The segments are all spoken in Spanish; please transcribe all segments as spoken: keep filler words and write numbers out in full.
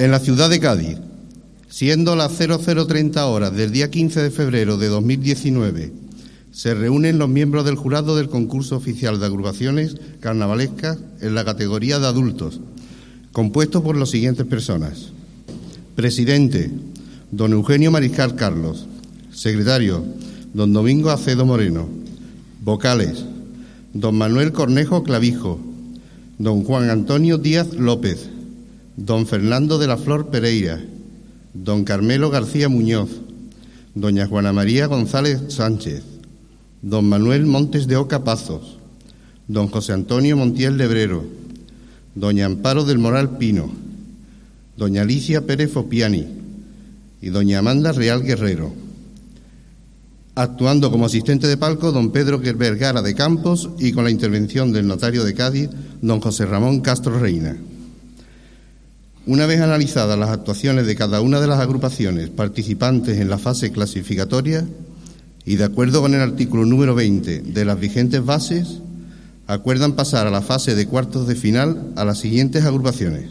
En la ciudad de Cádiz, siendo las cero cero treinta horas del día quince de febrero de dos mil diecinueve, se reúnen los miembros del jurado del concurso oficial de agrupaciones carnavalescas en la categoría de adultos, compuesto por las siguientes personas. Presidente, don Eugenio Mariscal Carlos. Secretario, don Domingo Acedo Moreno. Vocales, don Manuel Cornejo Clavijo, don Juan Antonio Díaz López, don Fernando de la Flor Pereira, don Carmelo García Muñoz, doña Juana María González Sánchez, don Manuel Montes de Oca Pazos, don José Antonio Montiel Lebrero, doña Amparo del Moral Pino, doña Alicia Pérez Fopiani y doña Amanda Real Guerrero. Actuando como asistente de palco, don Pedro Vergara de Campos, y con la intervención del notario de Cádiz, don José Ramón Castro Reina. Una vez analizadas las actuaciones de cada una de las agrupaciones participantes en la fase clasificatoria y de acuerdo con el artículo número veinte de las vigentes bases, acuerdan pasar a la fase de cuartos de final a las siguientes agrupaciones.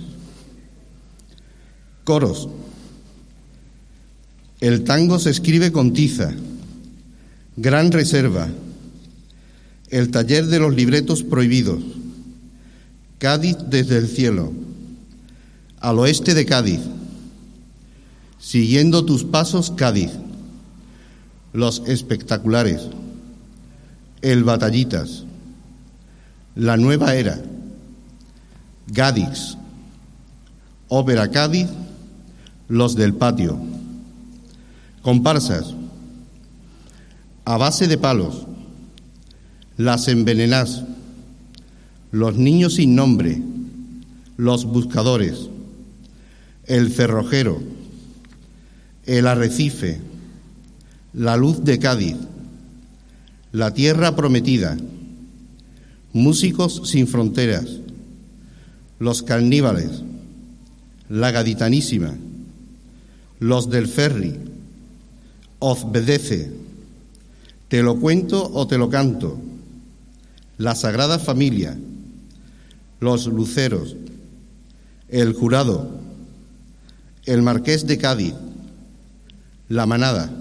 Coros. El tango se escribe con tiza. Gran Reserva. El taller de los libretos prohibidos. Cádiz desde el cielo. Al oeste de Cádiz. Siguiendo tus pasos, Cádiz. Los espectaculares. El Batallitas. La nueva era. Gadix. Ópera Cádiz. Los del patio. Comparsas. A base de palos. Las envenenás. Los niños sin nombre. Los buscadores. El cerrojero. El arrecife. La luz de Cádiz. La tierra prometida. Músicos sin fronteras. Los carníbales. La gaditanísima. Los del ferry. Obedece. Te lo cuento o te lo canto. La Sagrada Familia. Los luceros. El jurado. El Marqués de Cádiz. La manada.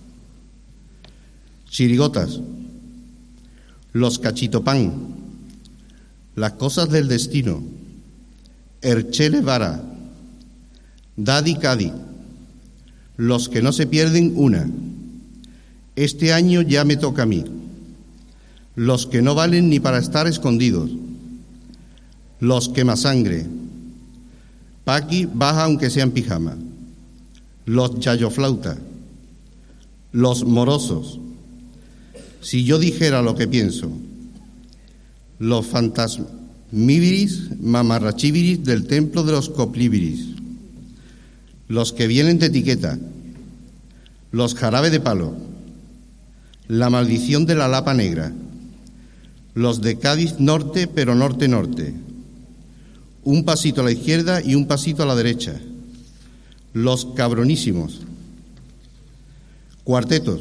Chirigotas. Los cachitopán. Las cosas del destino. Erchele Vara. Daddy Cádiz. Los que no se pierden una. Este año ya me toca a mí. Los que no valen ni para estar escondidos. Los quemasangre. Paqui baja aunque sea en pijama. Los yayoflauta. Los morosos. Si yo dijera lo que pienso. Los fantasmibiris, mamarrachibiris del templo de los coplibiris. Los que vienen de etiqueta. Los jarabe de palo. La maldición de la lapa negra. Los de Cádiz norte, pero norte-norte. Un pasito a la izquierda y un pasito a la derecha. Los cabronísimos. Cuartetos.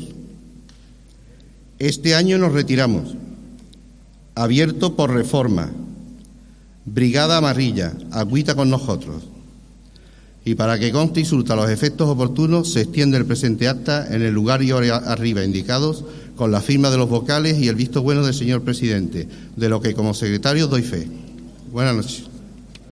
Este año nos retiramos. Abierto por reforma. Brigada Amarilla, agüita con nosotros. Y para que conste y surta los efectos oportunos, se extiende el presente acta en el lugar y hora arriba indicados con la firma de los vocales y el visto bueno del señor presidente, de lo que como secretario doy fe. Buenas noches.